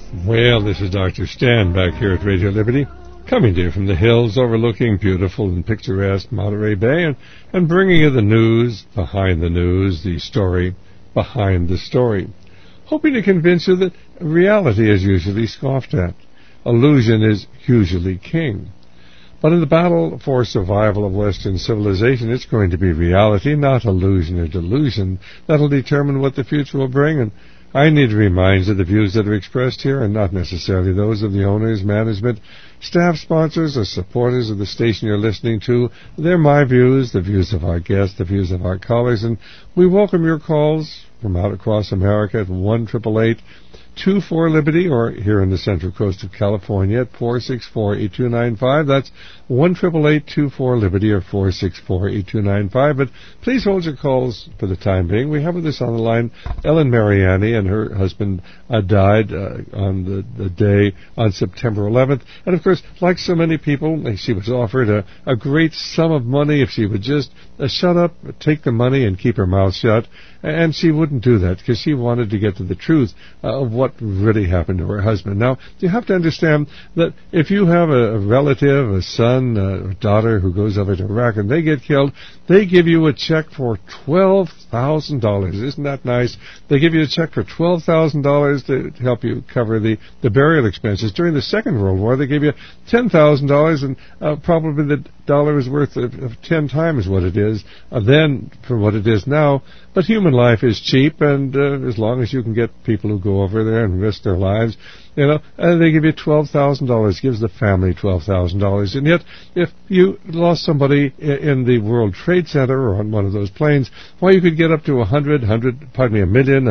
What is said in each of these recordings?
Well, this is Dr. Stan back here at Radio Liberty, coming to you from the hills overlooking beautiful and picturesque Monterey Bay and bringing you the news, the story behind the story, hoping to convince you that reality is usually scoffed at. Illusion is usually king. But in the battle for survival of Western civilization, it's going to be reality, not illusion or delusion, that'll determine what the future will bring. And I need to remind you the views that are expressed here are not necessarily those of the owners, management, staff, sponsors, or supporters of the station you're listening to. They're my views, the views of our guests, the views of our callers, and we welcome your calls from out across America at 1-888-24-LIBERTY, or here in the Central Coast of California at 464-8295. That's 1-888-24-LIBERTY or 464-8295. But please hold your calls for the time being. We have with us on the line Ellen Mariani, and her husband died on the day on September 11th. And of course, like so many people, she was offered a great sum of money if she would just shut up, take the money, and keep her mouth shut. And she wouldn't do that because she wanted to get to the truth of what really happened to her husband. Now, you have to understand that if you have a relative, a son, a daughter who goes over to Iraq and they get killed, they give you a check for $12,000. Isn't that nice? They give you a check for $12,000 to help you cover the burial expenses. During the Second World War, they gave you $10,000, and probably the dollar is worth of 10 times what it is then for what it is now. But human life is cheap, and as long as you can get people who go over there and risk their lives, they give you $12,000, gives the family $12,000. And yet, if you lost somebody in the World Trade Center or on one of those planes, why, you could get up to $1 million, $1.5 million,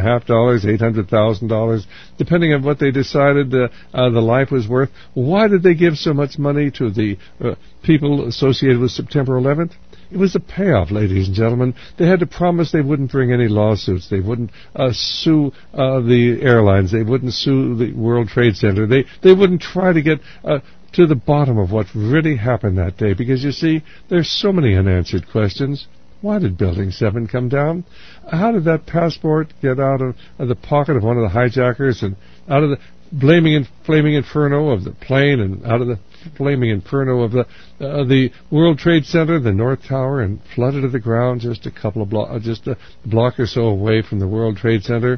$800,000, depending on what they decided the life was worth. Why did they give so much money to the people associated with September 11th? It was a payoff, ladies and gentlemen. They had to promise they wouldn't bring any lawsuits. They wouldn't sue the airlines. They wouldn't sue the World Trade Center. They wouldn't try to get to the bottom of what really happened that day. Because, you see, there's so many unanswered questions. Why did Building 7 come down? How did that passport get out of the pocket of one of the hijackers and out of the flaming inferno of the plane and out of the flaming inferno of the World Trade Center, the North Tower, and flooded to the ground just a block or so away from the World Trade Center?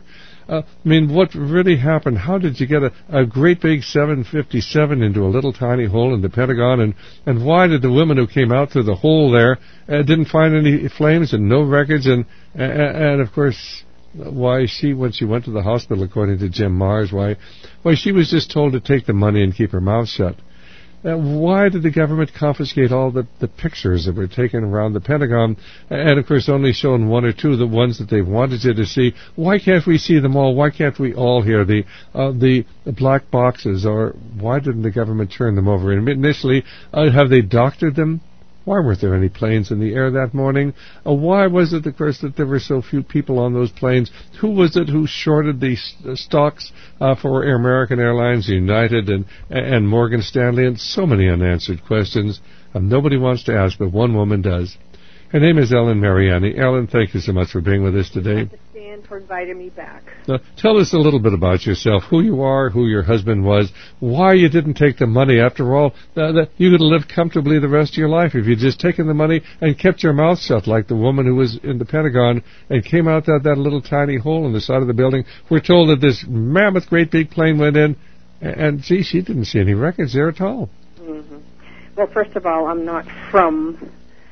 What really happened? How did you get a great big 757 into a little tiny hole in the Pentagon? And why did the women who came out through the hole there didn't find any flames and no wreckage? And of course, why when she went to the hospital, according to Jim Mars, why she was just told to take the money and keep her mouth shut. Why did the government confiscate all the pictures that were taken around the Pentagon, and of course only shown one or two, the ones that they wanted you to see? Why can't we see them all? Why can't we all hear the black boxes? Or why didn't the government turn them over? And initially, have they doctored them? Why weren't there any planes in the air that morning? Why was it, of course, that there were so few people on those planes? Who was it who shorted the stocks for American Airlines, United, and Morgan Stanley? And so many unanswered questions. Nobody wants to ask, but one woman does. Her name is Ellen Mariani. Ellen, thank you so much for being with us today. For inviting me back. Tell us a little bit about yourself, who you are, who your husband was, why you didn't take the money. After all, you could have lived comfortably the rest of your life if you'd just taken the money and kept your mouth shut, like the woman who was in the Pentagon and came out that little tiny hole in the side of the building. We're told that this mammoth great big plane went in, and she didn't see any wreckage there at all. Mm-hmm. Well, first of all, I'm not from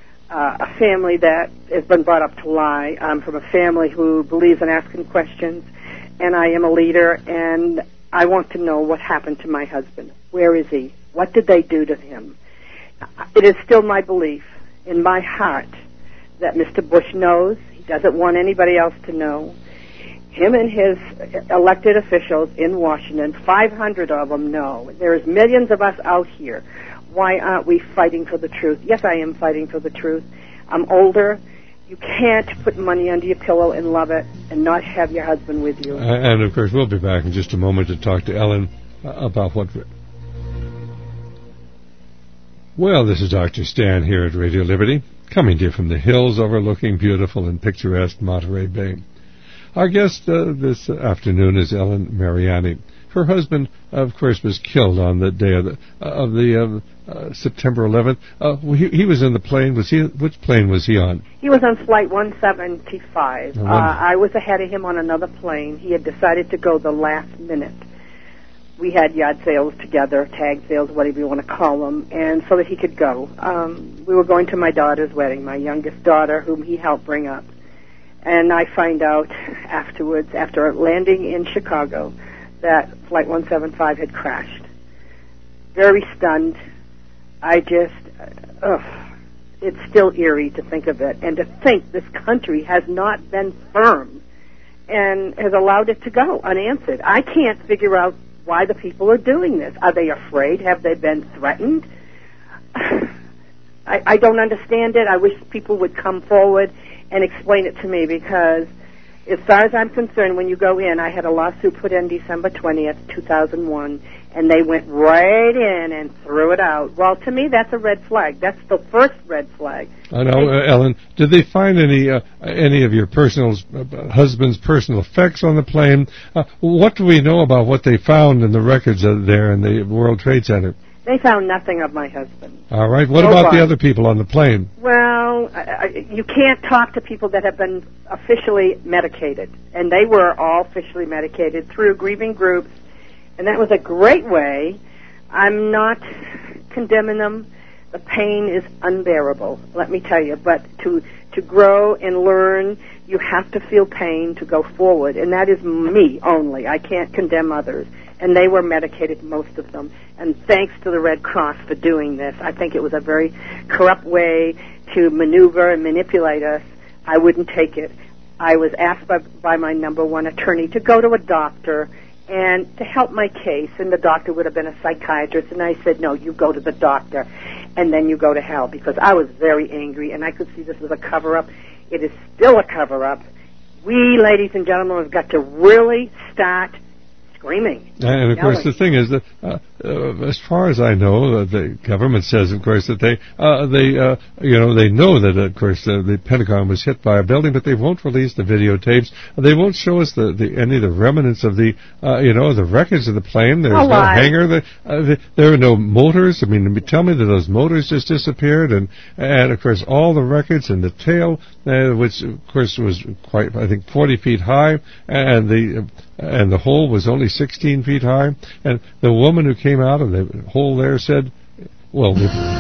a family that has been brought up to lie. I'm from a family who believes in asking questions, and I am a leader, and I want to know what happened to my husband. Where is he? What did they do to him? It is still my belief in my heart that Mr. Bush knows. He doesn't want anybody else to know. Him and his elected officials in Washington, 500 of them know. There's millions of us out here. Why aren't we fighting for the truth? Yes, I am fighting for the truth. I'm older. You can't put money under your pillow and love it and not have your husband with you. And, of course, we'll be back in just a moment to talk to Ellen about what... Well, this is Dr. Stan here at Radio Liberty, coming to you from the hills overlooking beautiful and picturesque Monterey Bay. Our guest this afternoon is Ellen Mariani. her husband, of course, was killed on the day of the September 11th. He was in the plane. Which plane was he on? He was on Flight 175. I was ahead of him on another plane. He had decided to go the last minute. We had yard sales together, tag sales, whatever you want to call them, and so that he could go. We were going to my daughter's wedding, my youngest daughter, whom he helped bring up. And I find out afterwards, after landing in Chicago, that Flight 175 had crashed. Very stunned. It's still eerie to think of it, and to think this country has not been firm and has allowed it to go unanswered. I can't figure out why the people are doing this. Are they afraid? Have they been threatened? I don't understand it. I wish people would come forward and explain it to me, because as far as I'm concerned, when you go in, I had a lawsuit put in December 20th, 2001, and they went right in and threw it out. Well, to me, that's a red flag. That's the first red flag. I know, Ellen. Did they find any of your husband's personal effects on the plane? What do we know about what they found in the records there in the World Trade Center? They found nothing of my husband. All right. What about the other people on the plane? Well, you can't talk to people that have been officially medicated, and they were all officially medicated through grieving groups, and that was a great way. I'm not condemning them. The pain is unbearable, let me tell you. But to grow and learn, you have to feel pain to go forward, and that is me only. I can't condemn others. And they were medicated, most of them. And thanks to the Red Cross for doing this. I think it was a very corrupt way to maneuver and manipulate us. I wouldn't take it. I was asked by my number one attorney to go to a doctor and to help my case, and the doctor would have been a psychiatrist, and I said, no, you go to the doctor, and then you go to hell, because I was very angry, and I could see this was a cover-up. It is still a cover-up. We, ladies and gentlemen, have got to really start screaming. And of course, the thing is that, as far as I know, the government says, of course, that they know that, of course, the Pentagon was hit by a building, but they won't release the videotapes. They won't show us any of the remnants of the wreckage of the plane. There's no hangar. There are no motors. I mean, tell me that those motors just disappeared, and of course, all the records and the tail, which of course was quite, I think, 40 feet high, and the hole was only 16 feet high. And the woman who came out of the hole there said, well,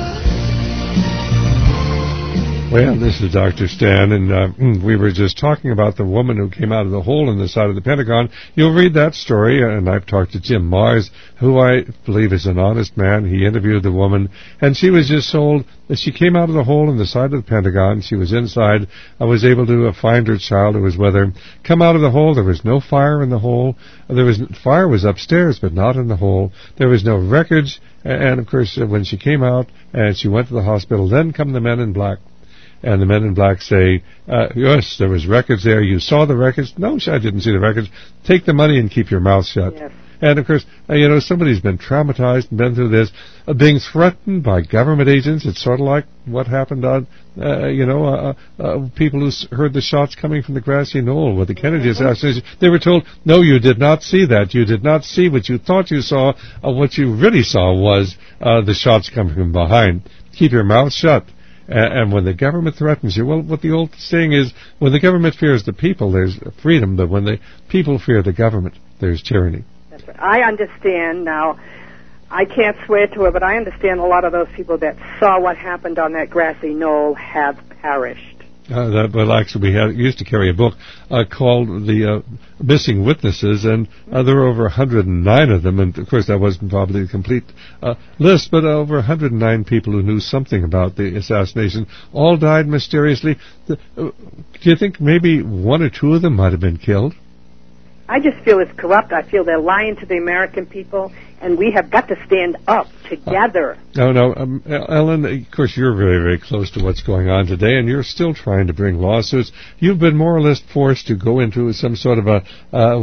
this is Dr. Stan, and we were just talking about the woman who came out of the hole in the side of the Pentagon. You'll read that story, and I've talked to Jim Mars, who I believe is an honest man. He interviewed the woman, and she was just told that she came out of the hole in the side of the Pentagon. She was inside. I was able to find her child who was with her. Come out of the hole. There was no fire in the hole. Fire was upstairs, but not in the hole. There was no wreckage, and of course, when she came out and she went to the hospital, then come the men in black. And the men in black say, yes, there was records there. You saw the records? No, I didn't see the records. Take the money and keep your mouth shut. Yes. And, of course, somebody's been traumatized and been through this. Being threatened by government agents, it's sort of like what happened on, people who heard the shots coming from the grassy knoll with the Kennedy assassination. They were told, no, you did not see that. You did not see what you thought you saw. What you really saw was the shots coming from behind. Keep your mouth shut. And when the government threatens you, well, what the old saying is, when the government fears the people, there's freedom, but when the people fear the government, there's tyranny. That's right. I understand now. I can't swear to it, but I understand a lot of those people that saw what happened on that grassy knoll have perished. Well, actually, we used to carry a book called The Missing Witnesses, and there were over 109 of them, and of course that wasn't probably the complete list, but over 109 people who knew something about the assassination all died mysteriously. Do you think maybe one or two of them might have been killed? I just feel it's corrupt. I feel they're lying to the American people, and we have got to stand up together. Ellen, of course, you're very, very close to what's going on today, and you're still trying to bring lawsuits. You've been more or less forced to go into some sort of a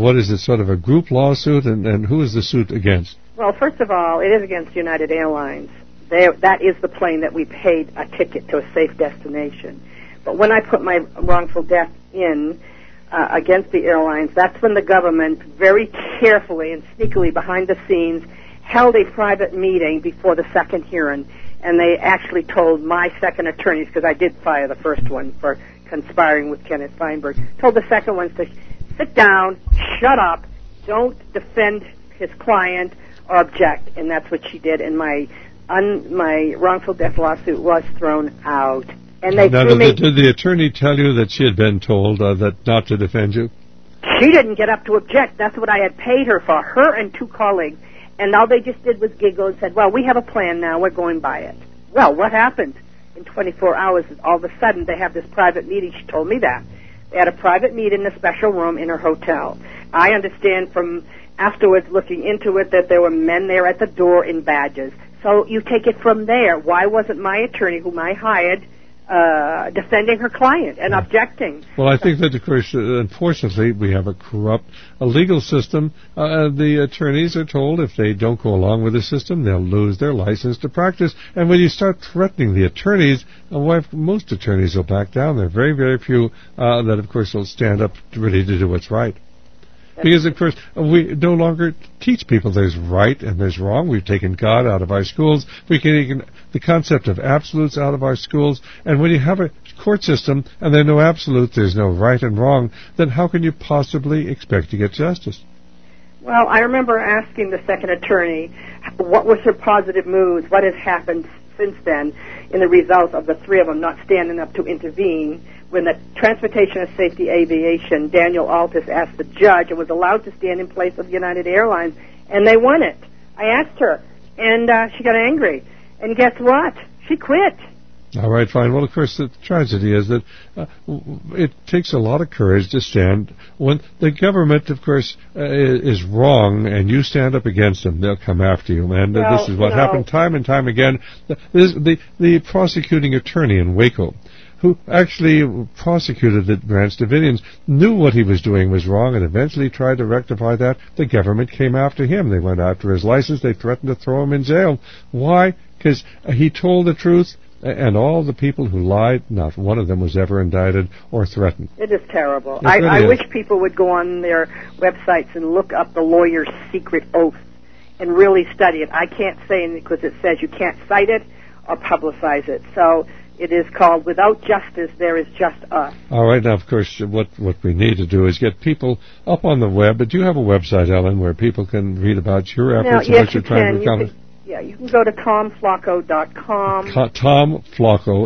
group lawsuit, and who is the suit against? Well, first of all, it is against United Airlines. That is the plane that we paid a ticket to a safe destination. But when I put my wrongful death in, against the airlines, that's when the government very carefully and sneakily behind the scenes held a private meeting before the second hearing, and they actually told my second attorneys, because I did fire the first one for conspiring with Kenneth Feinberg, told the second one to sit down, shut up, don't defend his client or object, and that's what she did, and my wrongful death lawsuit was thrown out. And they now, did the attorney tell you that she had been told that not to defend you? She didn't get up to object. That's what I had paid her for, her and two colleagues. And all they just did was giggle and said, well, we have a plan now. We're going by it. Well, what happened? In 24 hours, all of a sudden, they have this private meeting. She told me that. They had a private meeting in a special room in her hotel. I understand from afterwards looking into it that there were men there at the door in badges. So you take it from there. Why wasn't my attorney, whom I hired, defending her client and objecting? Well, I think that, of course, unfortunately, we have a corrupt legal system. The attorneys are told if they don't go along with the system, they'll lose their license to practice. And when you start threatening the attorneys, most attorneys will back down. There are very, very few that, of course, will stand up ready to do what's right. Because, of course, we no longer teach people there's right and there's wrong. We've taken God out of our schools. We've taken the concept of absolutes out of our schools. And when you have a court system and there are no absolutes, there's no right and wrong, then how can you possibly expect to get justice? Well, I remember asking the second attorney what was her positive moves, what has happened since then in the result of the three of them not standing up to intervene. When the Transportation and Safety Aviation, Daniel Altus asked the judge and was allowed to stand in place of United Airlines, and they won it. I asked her, and she got angry. And guess what? She quit. All right, fine. Well, of course, the tragedy is that it takes a lot of courage to stand when the government, of course, is wrong, and you stand up against them. They'll come after you, and this is what happened time and time again. The prosecuting attorney in Waco, who actually prosecuted at Branch Davidians, knew what he was doing was wrong and eventually tried to rectify that. The government came after him. They went after his license. They threatened to throw him in jail. Why? Because he told the truth, and all the people who lied, not one of them was ever indicted or threatened. It is terrible. Really I wish people would go on their websites and look up the lawyer's secret oath and really study it. I can't say anything because it says you can't cite it or publicize it. So it is called Without Justice, There Is Just Us. All right. Now, of course, what we need to do is get people up on the web. But do you have a website, Ellen, where people can read about your efforts and what you're trying to accomplish? You can go to TomFlocco.com. Tom Flocco,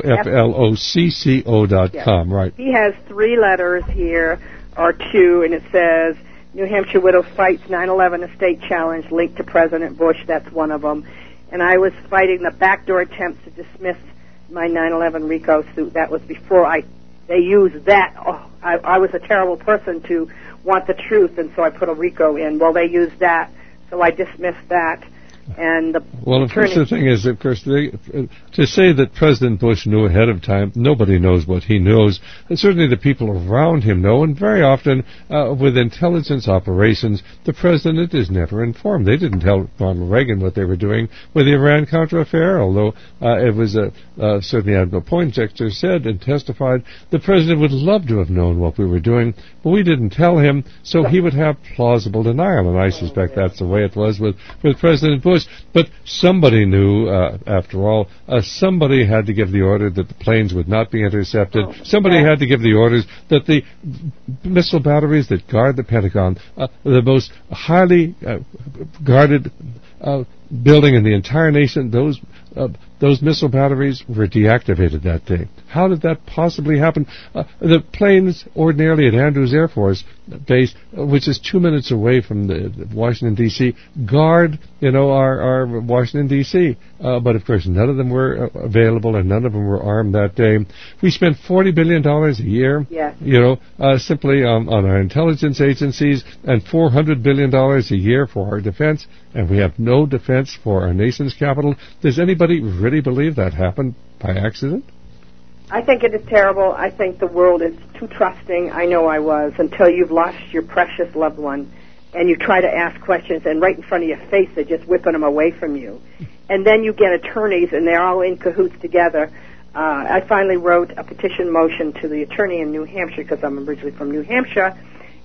FLOCCO.com, yes. right. He has 3 letters here, or 2, and it says, New Hampshire Widow Fights 9/11 Estate Challenge linked to President Bush. That's one of them. And I was fighting the backdoor attempts to dismiss my 9/11 RICO suit. That was before they used that. Oh, I was a terrible person to want the truth, and so I put a RICO in. Well, they used that, so I dismissed that. And of course, the thing is, of course, to say that President Bush knew ahead of time, nobody knows what he knows. And certainly the people around him know, and very often with intelligence operations, the president is never informed. They didn't tell Ronald Reagan what they were doing with the Iran-Contra affair, although it was certainly Admiral Poindexter said and testified the president would love to have known what we were doing, but we didn't tell him, so he would have plausible denial, and I suspect that's the way it was with President Bush. But somebody knew, after all, somebody had to give the order that the planes would not be intercepted. Somebody had to give the orders that the missile batteries that guard the Pentagon, the most highly guarded building in the entire nation, those missile batteries were deactivated that day. How did that possibly happen? The planes ordinarily at Andrews Air Force Base, which is 2 minutes away from the Washington, D.C., guard, our Washington, D.C. But, of course, none of them were available and none of them were armed that day. We spent $40 billion a year, simply on our intelligence agencies, and $400 billion a year for our defense, and we have no defense for our nation's capital. Does anybody really believe that happened by accident? I think it is terrible. I think the world is too trusting. I know I was, until you've lost your precious loved one and you try to ask questions and right in front of your face they're just whipping them away from you. And then you get attorneys and they're all in cahoots together. I finally wrote a petition motion to the attorney in New Hampshire because I'm originally from New Hampshire,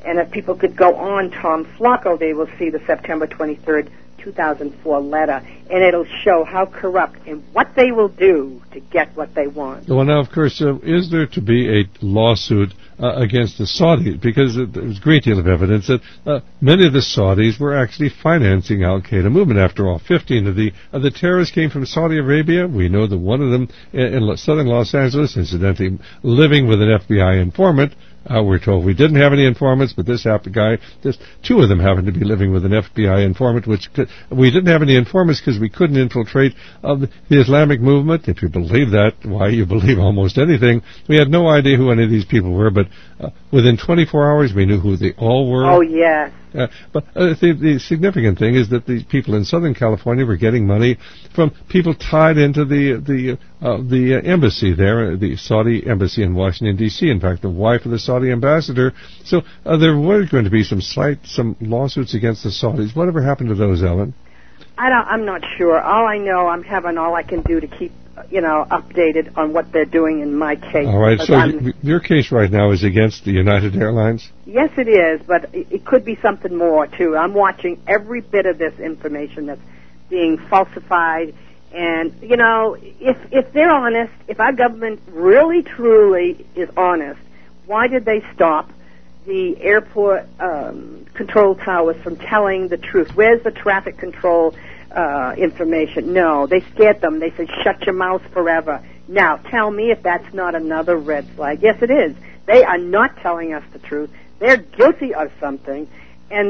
And if people could go on Tom Flacco, they will see the September 23rd, 2004 letter, and it'll show how corrupt and what they will do to get what they want. Well, now, of course, is there to be a lawsuit against the Saudis? Because there's a great deal of evidence that many of the Saudis were actually financing Al-Qaeda movement. After all, 15 of the terrorists came from Saudi Arabia. We know that one of them in southern Los Angeles, incidentally, living with an FBI informant. We're told we didn't have any informants, but this guy, two of them happened to be living with an FBI informant, we didn't have any informants because we couldn't infiltrate the Islamic movement. If you believe that, why, you believe almost anything. We had no idea who any of these people were, but within 24 hours we knew who they all were. Oh, yes. But the significant thing is that these people in Southern California were getting money from people tied into the embassy there, the Saudi embassy in Washington, D.C. In fact, the wife of the Saudi ambassador. So there were going to be some lawsuits against the Saudis. Whatever happened to those, Ellen? I'm not sure. All I know, I'm having all I can do to keep updated on what they're doing in my case. All right, so your case right now is against the United Airlines? Yes, it is, but it could be something more, too. I'm watching every bit of this information that's being falsified, and, if they're honest, if our government really, truly is honest, why did they stop the airport control towers from telling the truth? Where's the traffic control information? No, they scared them. They said, shut your mouth forever. Now, tell me if that's not another red flag. Yes, it is. They are not telling us the truth. They're guilty of something. And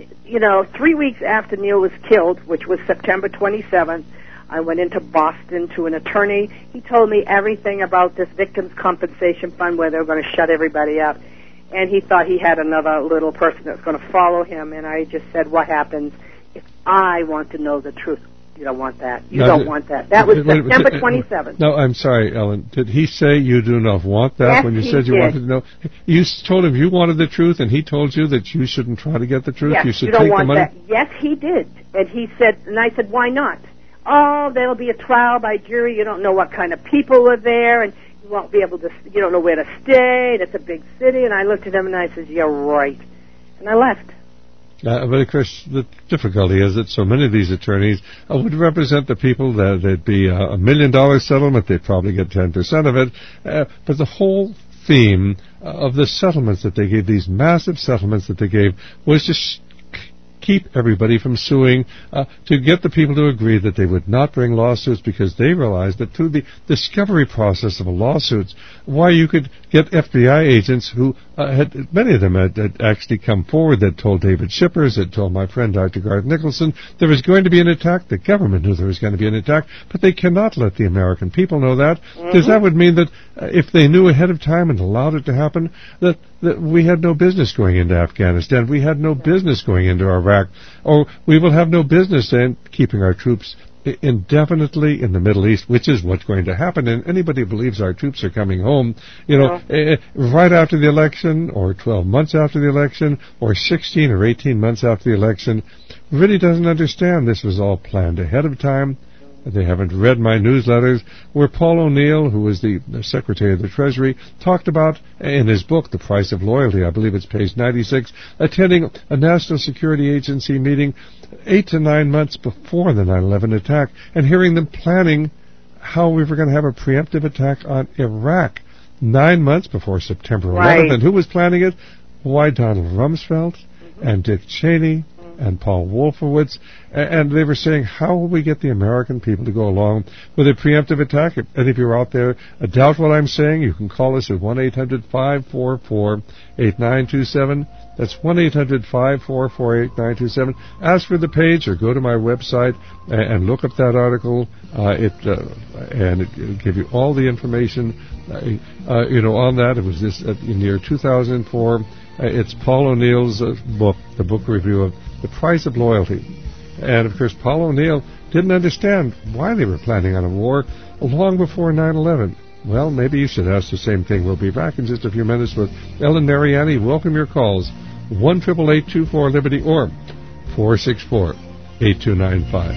3 weeks after Neil was killed, which was September 27th, I went into Boston to an attorney. He told me everything about this victims' compensation fund where they were going to shut everybody up. And he thought he had another little person that was going to follow him. And I just said, what happens if I want to know the truth? You don't want that. You don't want that. That was September 27th. No, I'm sorry, Ellen. Did he say you do not want that yes, when you said you wanted to know? You told him you wanted the truth, and he told you that you shouldn't try to get the truth? Yes, you should you don't take want the money? that. Yes, he did. And he said, and I said, why not? Oh, there'll be a trial by jury. You don't know what kind of people are there, and you won't be able to, you don't know where to stay. It's a big city. And I looked at him and I said, you're right. And I left. But of course, the difficulty is that so many of these attorneys would represent the people that it'd be $1 million settlement. They'd probably get 10% of it. But the whole theme of the settlements that they gave, these massive settlements that they gave, was just keep everybody from suing, to get the people to agree that they would not bring lawsuits because they realized that through the discovery process of lawsuits, why you could get FBI agents who many of them had actually come forward that told David Shippers, that told my friend Dr. Garth Nicholson there was going to be an attack. The government knew there was going to be an attack, but they cannot let the American people know that, because that would mean that if they knew ahead of time and allowed it to happen, that we had no business going into Afghanistan, we had no business going into Iraq, or we will have no business in keeping our troops indefinitely in the Middle East, which is what's going to happen. And anybody who believes our troops are coming home, right after the election, or 12 months after the election, or 16 or 18 months after the election, really doesn't understand this was all planned ahead of time. They haven't read my newsletters, where Paul O'Neill, who was the Secretary of the Treasury, talked about, in his book, The Price of Loyalty, I believe it's page 96, attending a National Security Agency meeting 8 to 9 months before the 9/11 attack, and hearing them planning how we were going to have a preemptive attack on Iraq 9 months before September 11th. Right. And who was planning it? Why, Donald Rumsfeld and Dick Cheney and Paul Wolfowitz, and they were saying, how will we get the American people to go along with a preemptive attack? If any of you are out there doubt what I'm saying, you can call us at 1-800-544-8927. That's 1-800-544-8927. Ask for the page or go to my website and look up that article. And it'll give you all the information on that. It was this in the year 2004. It's Paul O'Neill's book, the book review of The Price of Loyalty. And, of course, Paul O'Neill didn't understand why they were planning on a war long before 9/11. Well, maybe you should ask the same thing. We'll be back in just a few minutes with Ellen Mariani. Welcome your calls, 1-888-24-LIBERTY or 464-8295.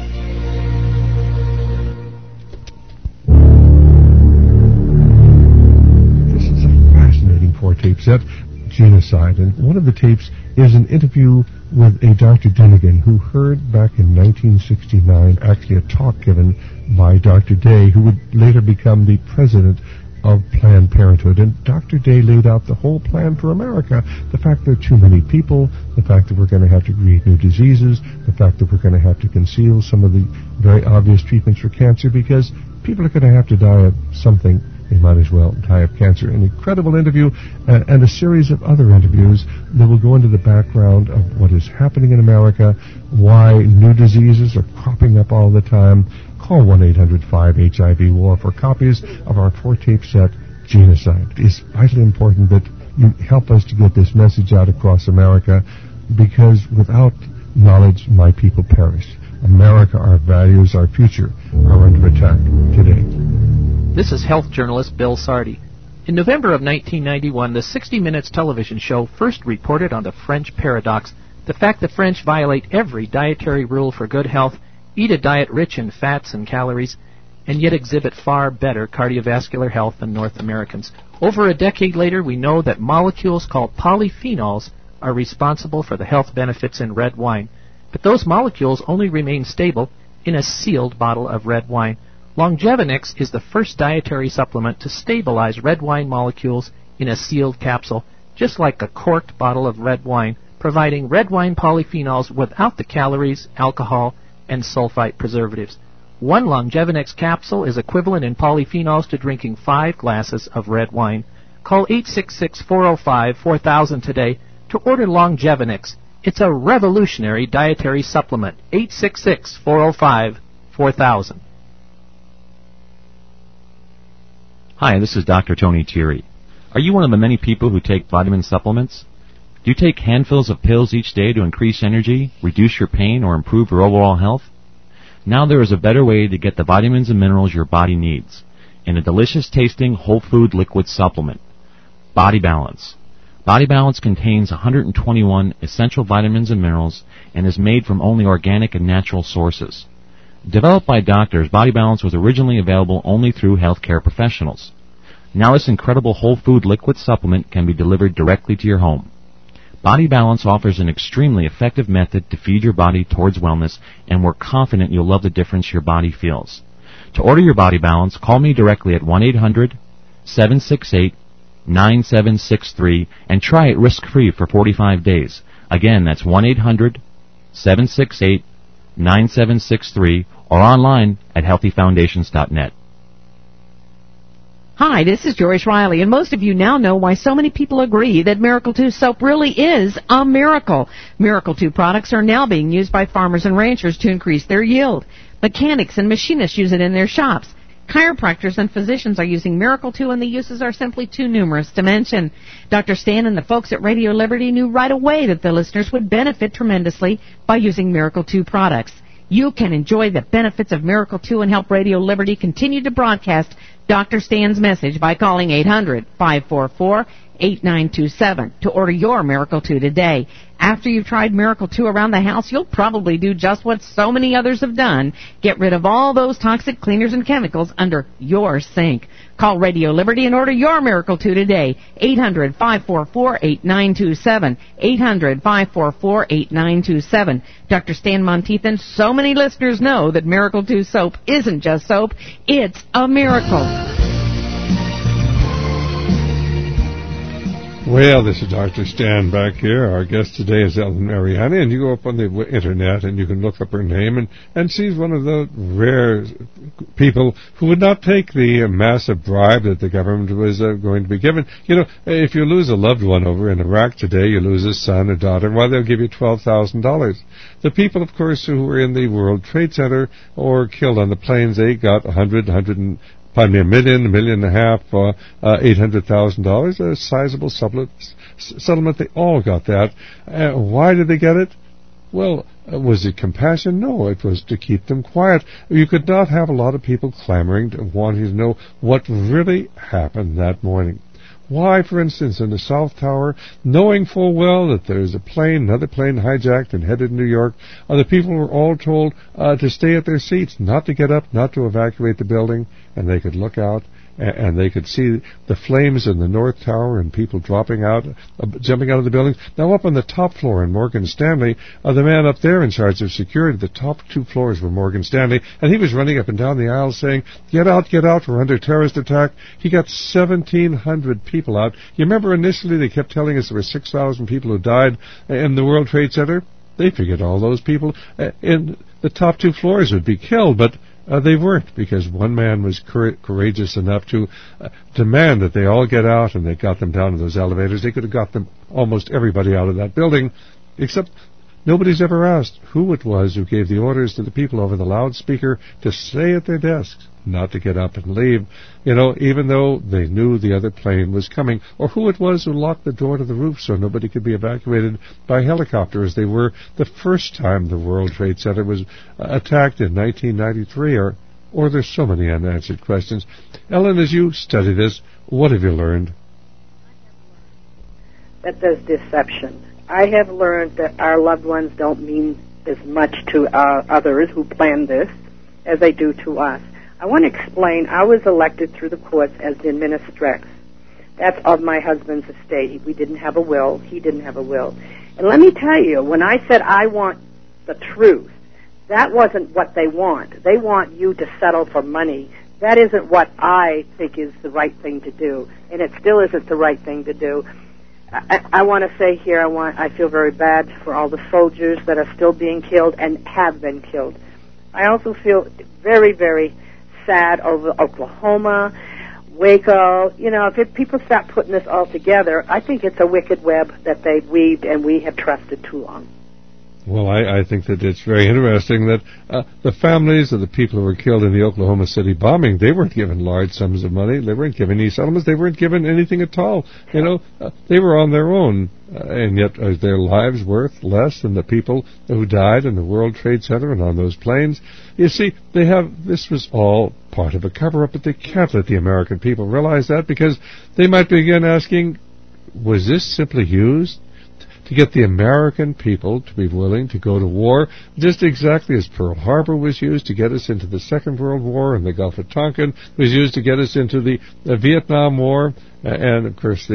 This is a fascinating 4-tape set. genocide. And one of the tapes is an interview with a Dr. Dinnigan, who heard back in 1969 actually a talk given by Dr. Day, who would later become the president of Planned Parenthood. And Dr. Day laid out the whole plan for America. The fact there are too many people, the fact that we're going to have to create new diseases, the fact that we're going to have to conceal some of the very obvious treatments for cancer, because people are going to have to die of something. They might as well die of cancer. An incredible interview and a series of other interviews that will go into the background of what is happening in America, why new diseases are cropping up all the time. Call 1-800-5-HIV-WAR for copies of our 4-tape set, Genocide. It's vitally important that you help us to get this message out across America, because without knowledge, my people perish. America, our values, our future are under attack today. This is health journalist Bill Sardi. In November of 1991, the 60 Minutes television show first reported on the French paradox, the fact the French violate every dietary rule for good health, eat a diet rich in fats and calories, and yet exhibit far better cardiovascular health than North Americans. Over a decade later, we know that molecules called polyphenols are responsible for the health benefits in red wine. But those molecules only remain stable in a sealed bottle of red wine. Longevinix is the first dietary supplement to stabilize red wine molecules in a sealed capsule, just like a corked bottle of red wine, providing red wine polyphenols without the calories, alcohol, and sulfite preservatives. One Longevinix capsule is equivalent in polyphenols to drinking 5 glasses of red wine. Call 866-405-4000 today to order Longevinix. It's a revolutionary dietary supplement. 866-405-4000. Hi, this is Dr. Tony Thierry. Are you one of the many people who take vitamin supplements? Do you take handfuls of pills each day to increase energy, reduce your pain, or improve your overall health? Now there is a better way to get the vitamins and minerals your body needs in a delicious-tasting whole food liquid supplement, Body Balance. Body Balance contains 121 essential vitamins and minerals and is made from only organic and natural sources. Developed by doctors, Body Balance was originally available only through healthcare professionals. Now this incredible whole food liquid supplement can be delivered directly to your home. Body Balance offers an extremely effective method to feed your body towards wellness, and we're confident you'll love the difference your body feels. To order your Body Balance, call me directly at 1-800-768-9763 and try it risk-free for 45 days. Again, that's 1-800-768-9763 or online at healthyfoundations.net. Hi, this is Joyce Riley, and most of you now know why so many people agree that Miracle 2 soap really is a miracle. Miracle 2 products are now being used by farmers and ranchers to increase their yield. Mechanics and machinists use it in their shops. Chiropractors and physicians are using Miracle 2, and the uses are simply too numerous to mention. Dr. Stan and the folks at Radio Liberty knew right away that the listeners would benefit tremendously by using Miracle 2 products. You can enjoy the benefits of Miracle 2 and help Radio Liberty continue to broadcast Dr. Stan's message by calling 800-544-8927 to order your Miracle 2 today. After you've tried Miracle 2 around the house, you'll probably do just what so many others have done. Get rid of all those toxic cleaners and chemicals under your sink. Call Radio Liberty and order your Miracle 2 today. 800-544-8927. 800-544-8927. Dr. Stan Monteith, so many listeners know that Miracle 2 soap isn't just soap, it's a miracle. Well, this is Dr. Stan back here. Our guest today is Ellen Mariani, and you go up on the internet and you can look up her name, and she's one of the rare people who would not take the massive bribe that the government was going to be given. You know, if you lose a loved one over in Iraq today, you lose a son, a daughter, well, they'll give you $12,000. The people, of course, who were in the World Trade Center or killed on the planes, they got $1 million and a half, $800,000, a sizable settlement. They all got that. Why did they get it? Well, was it compassion? No, it was to keep them quiet. You could not have a lot of people clamoring, wanting to know what really happened that morning. Why, for instance, in the South Tower, knowing full well that there's another plane hijacked and headed to New York, the people were all told to stay at their seats, not to get up, not to evacuate the building, and they could look out and they could see the flames in the North Tower and people dropping out, jumping out of the buildings. Now up on the top floor in Morgan Stanley, the man up there in charge of security, the top 2 floors were Morgan Stanley, and he was running up and down the aisle saying, get out, we're under terrorist attack. He got 1,700 people out. You remember initially they kept telling us there were 6,000 people who died in the World Trade Center? They figured all those people in the top 2 floors would be killed, but they weren't, because one man was courageous enough to demand that they all get out, and they got them down to those elevators. They could have got them almost everybody out of that building, except nobody's ever asked who it was who gave the orders to the people over the loudspeaker to stay at their desks, not to get up and leave, even though they knew the other plane was coming, or who it was who locked the door to the roof so nobody could be evacuated by helicopter, as they were the first time the World Trade Center was attacked in 1993, or there's so many unanswered questions. Ellen, as you study this, what have you learned? That there's deception. I have learned that our loved ones don't mean as much to others who planned this as they do to us. I want to explain, I was elected through the courts as the administratrix. That's of my husband's estate. We didn't have a will. He didn't have a will. And let me tell you, when I said I want the truth, that wasn't what they want. They want you to settle for money. That isn't what I think is the right thing to do, and it still isn't the right thing to do. I want to say here, I feel very bad for all the soldiers that are still being killed and have been killed. I also feel very, very sad over Oklahoma, Waco. If people start putting this all together, I think it's a wicked web that they've weaved and we have trusted too long. Well, I think that it's very interesting that the families of the people who were killed in the Oklahoma City bombing, they weren't given large sums of money. They weren't given any settlements. They weren't given anything at all. They were on their own, and yet are their lives worth less than the people who died in the World Trade Center and on those planes? You see, this was all part of a cover-up, but they can't let the American people realize that, because they might begin asking, was this simply used to get the American people to be willing to go to war, just exactly as Pearl Harbor was used to get us into the Second World War, and the Gulf of Tonkin was used to get us into the Vietnam War, and of course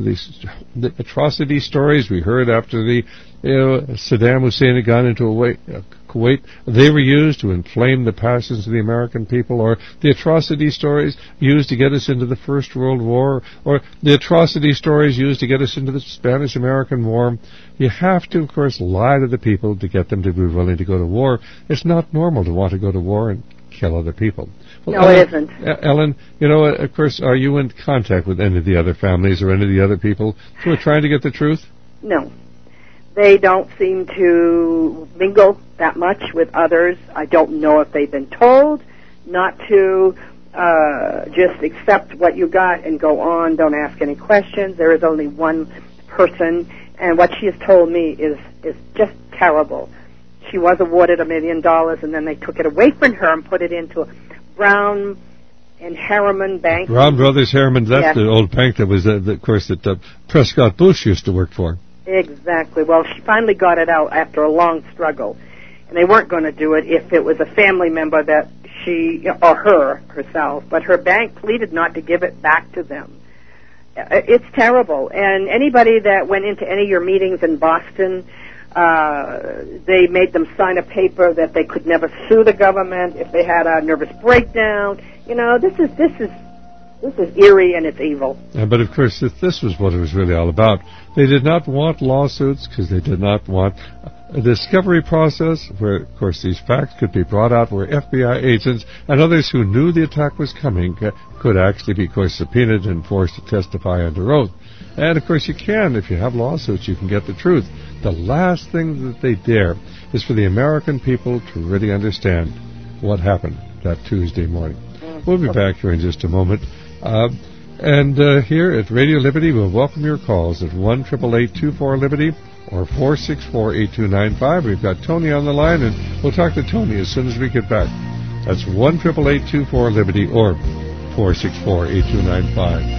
the atrocity stories we heard after the Saddam Hussein had gone into Kuwait, they were used to inflame the passions of the American people, or the atrocity stories used to get us into the First World War, or the atrocity stories used to get us into the Spanish-American War. You have to, of course, lie to the people to get them to be willing to go to war. It's not normal to want to go to war and kill other people. Well, no, Ellen, it isn't. Ellen, of course, are you in contact with any of the other families or any of the other people who are trying to get the truth? No. They don't seem to mingle that much with others. I don't know if they've been told not to just accept what you got and go on, don't ask any questions. There is only one person, and what she has told me is just terrible. She was awarded $1 million, and then they took it away from her and put it into a Brown and Harriman Bank. Brown Brothers Harriman, that's yes. The old bank that was, of course, that Prescott Bush used to work for. Exactly. Well, she finally got it out after a long struggle, and they weren't going to do it if it was a family member that she, or her herself, but her bank pleaded not to give it back to them. It's terrible, and anybody that went into any of your meetings in Boston, they made them sign a paper that they could never sue the government if they had a nervous breakdown. This is eerie and it's evil. But of course, this was what it was really all about. They did not want lawsuits because they did not want a discovery process where, of course, these facts could be brought out, where FBI agents and others who knew the attack was coming could actually be, of course, subpoenaed and forced to testify under oath. And, of course, you can, if you have lawsuits, you can get the truth. The last thing that they dare is for the American people to really understand what happened that Tuesday morning. We'll be back here in just a moment. Here at Radio Liberty, we'll welcome your calls at 1-888-24-LIBERTY or 464-8295. We've got Tony on the line, and we'll talk to Tony as soon as we get back. That's 1-888-24-LIBERTY or 464-8295.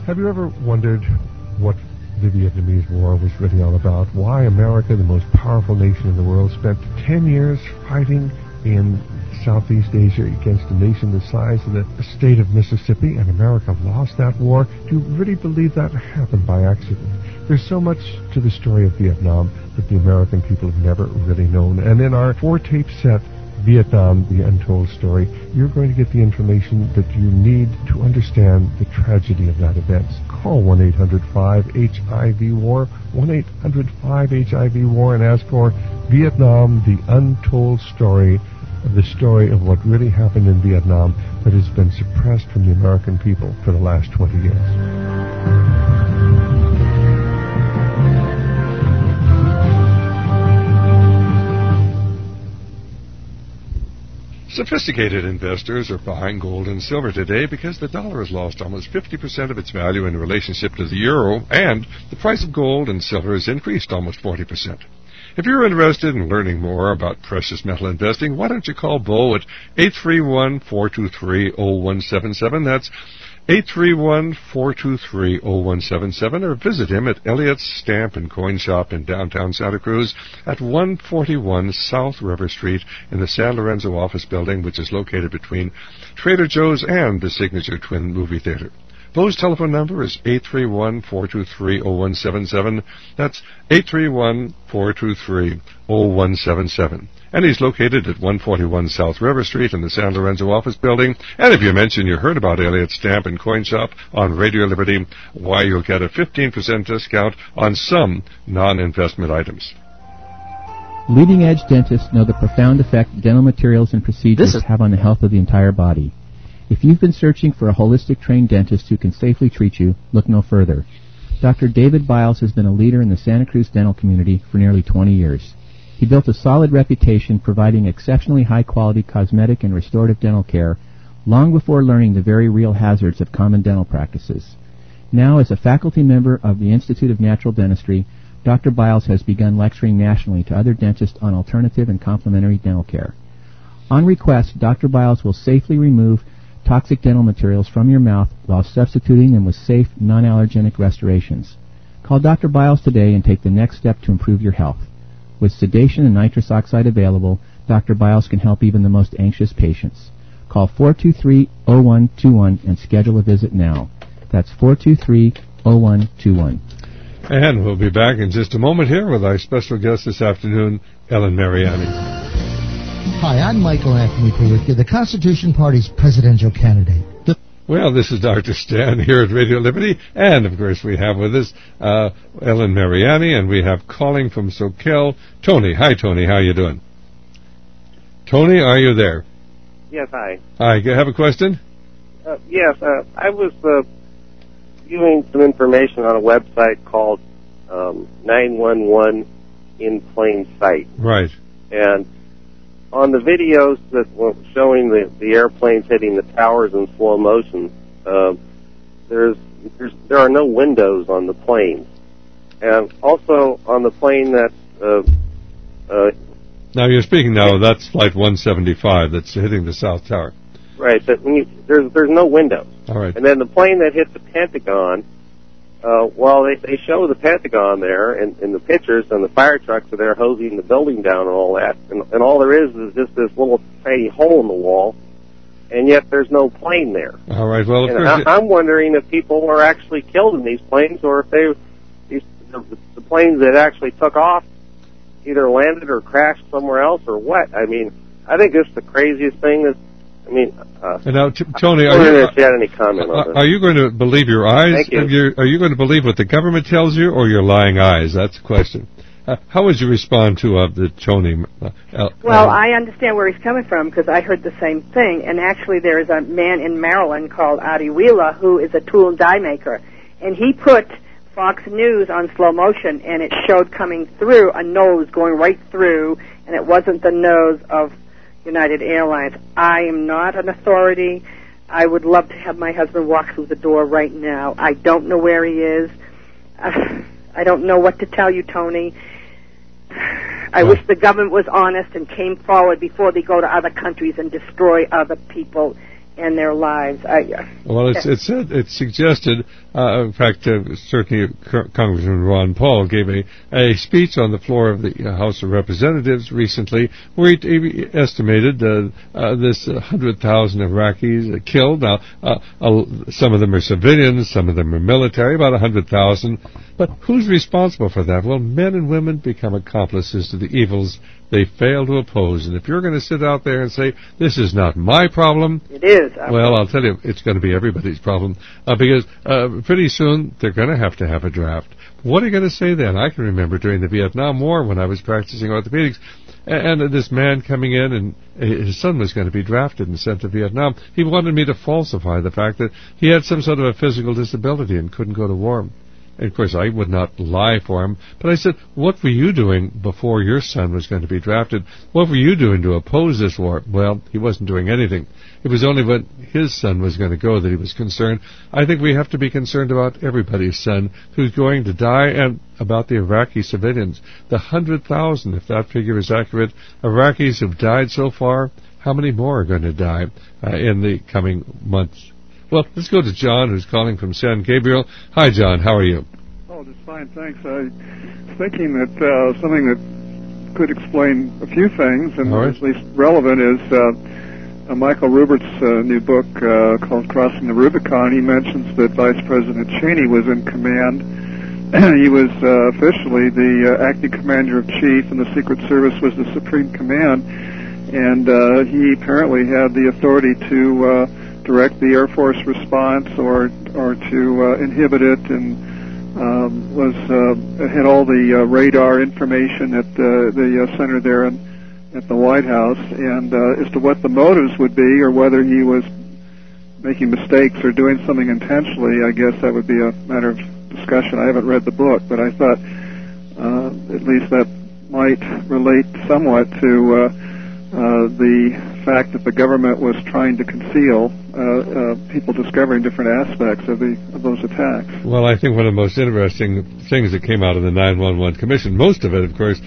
Have you ever wondered what the Vietnamese War was really all about? Why America, the most powerful nation in the world, spent 10 years fighting in Southeast Asia against a nation the size of the state of Mississippi, and America lost that war? Do you really believe that happened by accident? There's so much to the story of Vietnam that the American people have never really known. And in our 4-tape set, Vietnam, The Untold Story, you're going to get the information that you need to understand the tragedy of that event. Call 1-800-5-HIV-WAR, 1-800-5-HIV-WAR, and ask for Vietnam, The Untold Story, the story of what really happened in Vietnam that has been suppressed from the American people for the last 20 years. Sophisticated investors are buying gold and silver today because the dollar has lost almost 50% of its value in relationship to the euro, and the price of gold and silver has increased almost 40%. If you're interested in learning more about precious metal investing, why don't you call Bo at 831-423-0177. That's 831-423-0177, or visit him at Elliott's Stamp and Coin Shop in downtown Santa Cruz at 141 South River Street in the San Lorenzo office building, which is located between Trader Joe's and the Signature Twin Movie Theater. Bo's telephone number is 831-423-0177. That's 831-423-0177. And he's located at 141 South River Street in the San Lorenzo office building. And if you mention you heard about Elliott's Stamp and Coin Shop on Radio Liberty, why, you'll get a 15% discount on some non-investment items. Leading-edge dentists know the profound effect dental materials and procedures have on the health of the entire body. If you've been searching for a holistic trained dentist who can safely treat you, look no further. Dr. David Biles has been a leader in the Santa Cruz dental community for nearly 20 years. He built a solid reputation providing exceptionally high-quality cosmetic and restorative dental care long before learning the very real hazards of common dental practices. Now, as a faculty member of the Institute of Natural Dentistry, Dr. Biles has begun lecturing nationally to other dentists on alternative and complementary dental care. On request, Dr. Biles will safely remove toxic dental materials from your mouth while substituting them with safe, non-allergenic restorations. Call Dr. Biles today and take the next step to improve your health. With sedation and nitrous oxide available, Dr. Biles can help even the most anxious patients. Call 423-0121 and schedule a visit now. That's 423-0121. And we'll be back in just a moment here with our special guest this afternoon, Ellen Mariani. Hi, I'm Michael Anthony Palucca, the Constitution Party's presidential candidate. Well, this is Dr. Stan here at Radio Liberty, and of course we have with us Ellen Mariani, and we have calling from Soquel, Tony. Hi, Tony. How you doing? Tony, are you there? Yes, hi. Hi, you have a question? Yes, I was viewing some information on a website called 911 in Plain Sight. Right. And on the videos that were showing the airplanes hitting the towers in slow motion, there are no windows on the plane, and also on the plane that's. Now you're speaking now. That's Flight 175 that's hitting the South Tower. Right, but when there's no windows. All right. And then the plane that hit the Pentagon. Well, they show the Pentagon there in the pictures, and the fire trucks are there hosing the building down and all that, and all there is just this little tiny hole in the wall, and yet there's no plane there. All right, well, I'm wondering if people were actually killed in these planes, or if the planes that actually took off either landed or crashed somewhere else, or what. I mean, I think this is the craziest thing that. I mean, and now, Tony, if you had any comment on this. Are you going to believe your eyes? Thank you. Are you going to believe what the government tells you, or your lying eyes? That's the question. How would you respond to the Tony? Well, I understand where he's coming from, because I heard the same thing. And actually, there is a man in Maryland called Adi Wheeler who is a tool and die maker, and he put Fox News on slow motion, and it showed coming through a nose going right through, and it wasn't the nose of United Airlines. I am not an authority. I would love to have my husband walk through the door right now. I don't know where he is. I don't know what to tell you, Tony. I wish the government was honest and came forward before they go to other countries and destroy other people and their lives. Well, it suggested, in fact, certainly Congressman Ron Paul gave a speech on the floor of the House of Representatives recently where he estimated this 100,000 Iraqis killed. Now, some of them are civilians, some of them are military, about 100,000. But who's responsible for that? Well, men and women become accomplices to the evils they fail to oppose. And if you're going to sit out there and say, this is not my problem, it is. Well, I'll tell you, it's going to be everybody's problem, because pretty soon they're going to have a draft. What are you going to say then? I can remember during the Vietnam War when I was practicing orthopedics, and this man coming in, and his son was going to be drafted and sent to Vietnam. He wanted me to falsify the fact that he had some sort of a physical disability and couldn't go to war. And, of course, I would not lie for him, but I said, what were you doing before your son was going to be drafted? What were you doing to oppose this war? Well, he wasn't doing anything. It was only when his son was going to go that he was concerned. I think we have to be concerned about everybody's son who's going to die, and about the Iraqi civilians. The 100,000, if that figure is accurate, Iraqis who've died so far, how many more are going to die in the coming months? Well, let's go to John, who's calling from San Gabriel. Hi, John. How are you? Oh, just fine, thanks. I was thinking that something that could explain a few things, and at least relevant, is Michael Rupert's new book called Crossing the Rubicon. He mentions that Vice President Cheney was in command. He was officially the acting commander-in-chief, and the Secret Service was the supreme command. And he apparently had the authority to direct the Air Force response or to inhibit it, and had all the radar information at the center there at the White House. And as to what the motives would be, or whether he was making mistakes or doing something intentionally, I guess that would be a matter of discussion. I haven't read the book, but I thought at least that might relate somewhat to the fact that the government was trying to conceal people discovering different aspects of those attacks. Well, I think one of the most interesting things that came out of the 9/11 Commission, most of it, of course,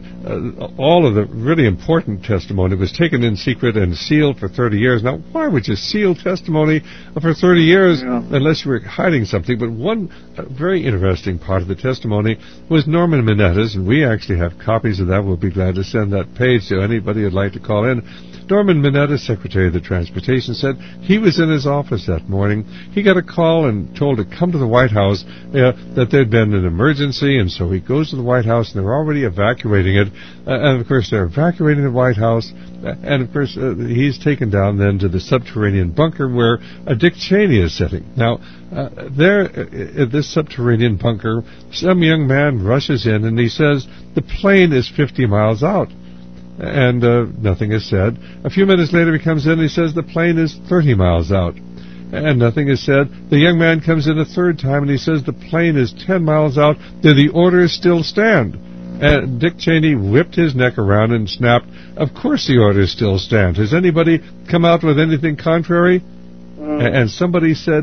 all of the really important testimony was taken in secret and sealed for 30 years. Now, why would you seal testimony for 30 years unless you were hiding something? But one very interesting part of the testimony was Norman Mineta's, and we actually have copies of that. We'll be glad to send that page to anybody who'd like to call in. Norman Mineta, Secretary of the Transportation, said he was in his office that morning. He got a call and told to come to the White House, that there'd been an emergency, and so he goes to the White House, and they're already evacuating it. And, of course, they're evacuating the White House, and, of course, he's taken down then to the subterranean bunker where Dick Cheney is sitting. Now, there at this subterranean bunker, some young man rushes in, and he says, the plane is 50 miles out. And nothing is said. A few minutes later, he comes in and he says the plane is 30 miles out. And nothing is said. The young man comes in a third time and he says the plane is 10 miles out. Do the orders still stand? And Dick Cheney whipped his neck around and snapped, of course the orders still stand. Has anybody come out with anything contrary? And somebody said,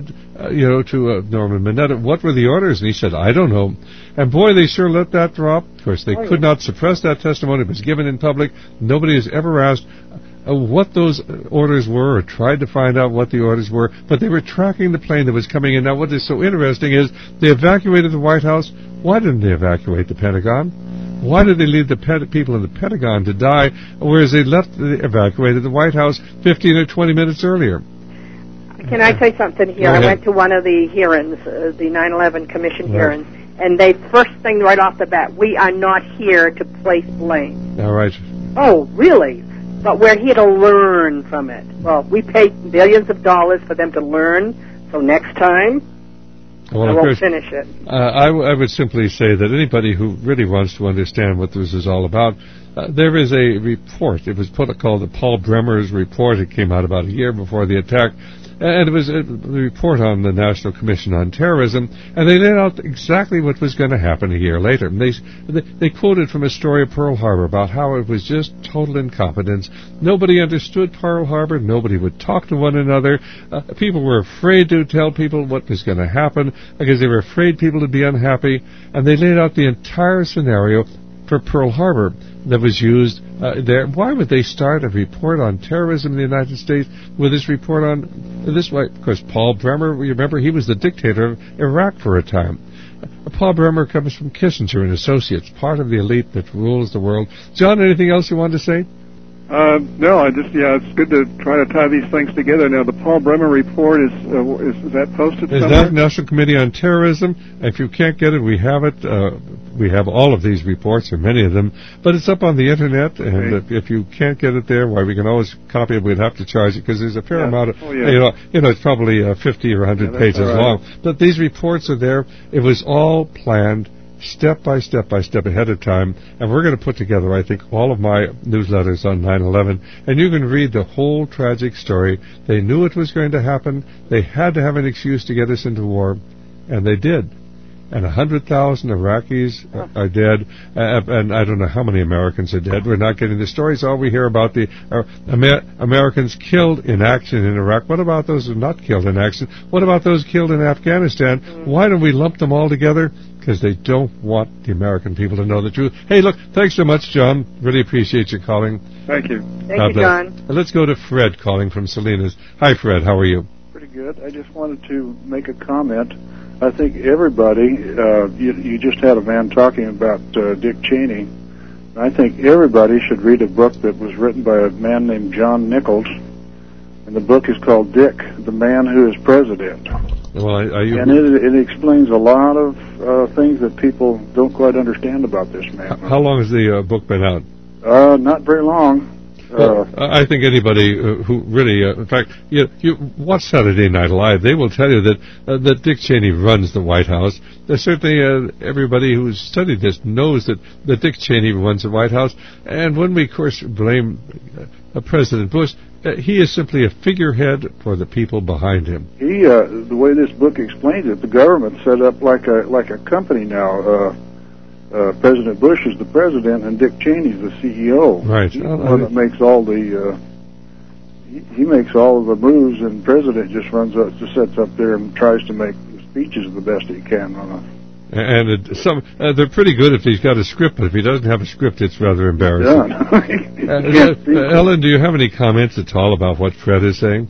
to Norman Mineta, what were the orders? And he said, I don't know. And boy, they sure let that drop. Of course, they could not suppress that testimony. It was given in public. Nobody has ever asked what those orders were or tried to find out what the orders were. But they were tracking the plane that was coming in. Now, what is so interesting is they evacuated the White House. Why didn't they evacuate the Pentagon? Why did they leave the people in the Pentagon to die, whereas they evacuated the White House 15 or 20 minutes earlier? Can I say something here? I went to one of the hearings, the 9/11 Commission hearings, and they first thing right off the bat, we are not here to place blame. All right. Oh, really? But we're here to learn from it. Well, we paid billions of dollars for them to learn, so next time, I won't finish it. I would simply say that anybody who really wants to understand what this is all about, there is a report. It was called the Paul Bremer's report. It came out about a year before the attack. And it was a report on the National Commission on Terrorism, and they laid out exactly what was going to happen a year later. And they quoted from a story of Pearl Harbor about how it was just total incompetence. Nobody understood Pearl Harbor. Nobody would talk to one another. People were afraid to tell people what was going to happen because they were afraid people would be unhappy. And they laid out the entire scenario for Pearl Harbor that was used there. Why would they start a report on terrorism in the United States with this report on this way? Of course, Paul Bremer, you remember, he was the dictator of Iraq for a time. Paul Bremer comes from Kissinger and Associates, part of the elite that rules the world. John, anything else you want to say? No, it's good to try to tie these things together. Now, the Paul Bremer report, is that posted somewhere? Is that National Committee on Terrorism? If you can't get it, we have it. We have all of these reports, or many of them, but it's up on the Internet, and if you can't get it there, we can always copy it. We'd have to charge it, because there's a fair amount of, it's probably 50 or 100 pages long. But these reports are there. It was all planned, step by step ahead of time, and we're going to put together, I think, all of my newsletters on 9/11, and you can read the whole tragic story. They knew it was going to happen. They had to have an excuse to get us into war, and they did. And 100,000 Iraqis are dead, and I don't know how many Americans are dead. We're not getting the stories. All we hear about the Americans killed in action in Iraq. What about those who are not killed in action? What about those killed in Afghanistan? Why don't we lump them all together? Because they don't want the American people to know the truth. Hey, look, thanks so much, John. Really appreciate your calling. Thank you. Thank you, John. Let's go to Fred calling from Salinas. Hi, Fred. How are you? Pretty good. I just wanted to make a comment. I think everybody, you just had a man talking about Dick Cheney. I think everybody should read a book that was written by a man named John Nichols, and the book is called Dick, the Man Who Is President. Well, and it explains a lot of things that people don't quite understand about this man. How long has the book been out? Not very long. Well, I think anybody who really, in fact, you watch Saturday Night Live, they will tell you that Dick Cheney runs the White House. Certainly, everybody who's studied this knows that Dick Cheney runs the White House. And when we, of course, blame President Bush, he is simply a figurehead for the people behind him. He, the way this book explains it, the government set up like a company now. President Bush is the president, and Dick Cheney's the CEO. Right. He's the one that makes all the he makes all of the moves, and the president just sits up there and tries to make speeches the best he can on a. And they're pretty good if he's got a script, but if he doesn't have a script, it's rather embarrassing. Ellen, do you have any comments at all about what Fred is saying?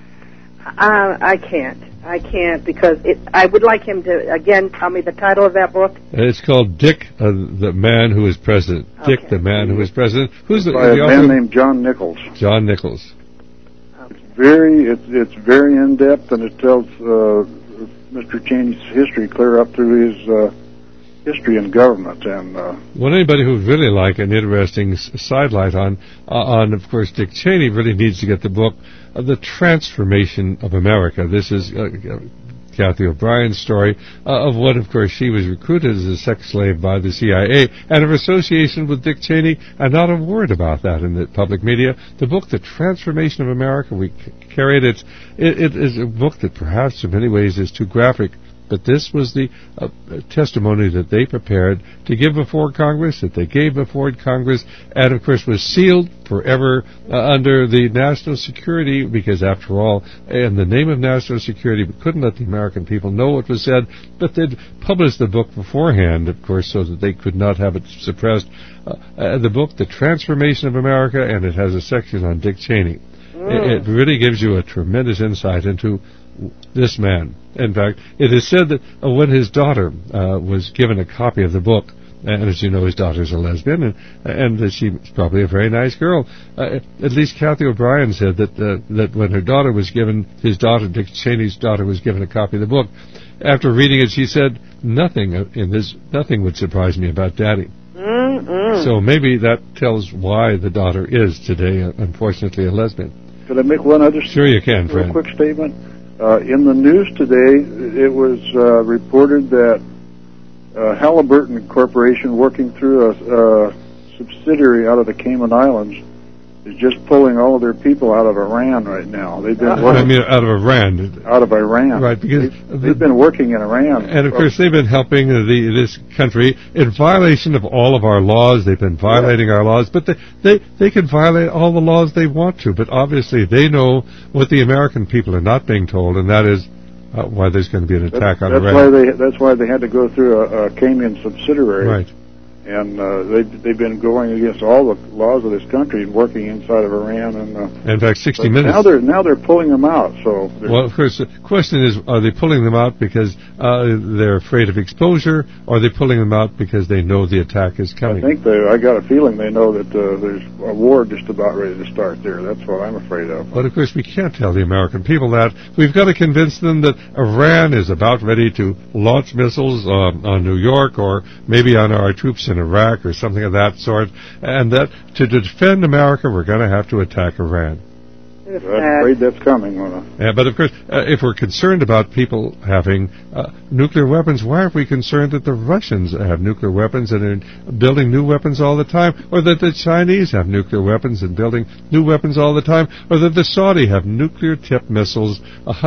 I can't because I would like him to, again, tell me the title of that book. It's called Dick, the Man Who Is President. Okay. Dick, the Man Who Is President. Who's the author? A man named John Nichols. John Nichols. Okay. It's very in-depth, and it tells Mr. Cheney's history clear up through his history in government. And well, anybody who would really like an interesting sidelight on, of course, Dick Cheney really needs to get the book, The Transformation of America. This is Kathy O'Brien's story of what, of course, she was recruited as a sex slave by the CIA, and her association with Dick Cheney, and not a word about that in the public media. The book, The Transformation of America, we carry it. It is a book that perhaps in many ways is too graphic, but this was the testimony that they prepared to give before Congress, that they gave before Congress, and of course was sealed forever under the national security, because after all, in the name of national security, we couldn't let the American people know what was said, but they'd published the book beforehand, of course, so that they could not have it suppressed. The book, The Transformation of America, and it has a section on Dick Cheney. It really gives you a tremendous insight into this man. In fact, it is said that when his daughter was given a copy of the book, and as you know, his daughter's a lesbian, and she's probably a very nice girl. At least Kathy O'Brien said that when her daughter was given, Dick Cheney's daughter was given a copy of the book, after reading it, she said, nothing would surprise me about Daddy. So maybe that tells why the daughter is today, unfortunately, a lesbian. Could I make one other Sure you can, friend. Quick statement? In the news today, it was reported that Halliburton Corporation, working through a subsidiary out of the Cayman Islands, is just pulling all of their people out of Iran right now. They've been out of Iran. Out of Iran, right? Because they've been working in Iran, and of course they've been helping this country in violation of all of our laws. They've been violating our laws, but they can violate all the laws they want to. But obviously they know what the American people are not being told, and that is why there's going to be an attack on Iran. That's why they had to go through a Cayman subsidiary, right? And they've been going against all the laws of this country and working inside of Iran. And in fact, 60 Minutes. Now they're pulling them out. So well, of course, the question is: are they pulling them out because they're afraid of exposure, or are they pulling them out because they know the attack is coming? I think I got a feeling they know that there's a war just about ready to start there. That's what I'm afraid of. But of course, we can't tell the American people that. We've got to convince them that Iran is about ready to launch missiles on New York, or maybe on our troops in Iraq, or something of that sort, and that to defend America, we're going to have to attack Iran. I'm afraid that's coming. But of course, if we're concerned about people having nuclear weapons, why aren't we concerned that the Russians have nuclear weapons and are building new weapons all the time, or that the Chinese have nuclear weapons and building new weapons all the time, or that the Saudi have nuclear-tipped missiles,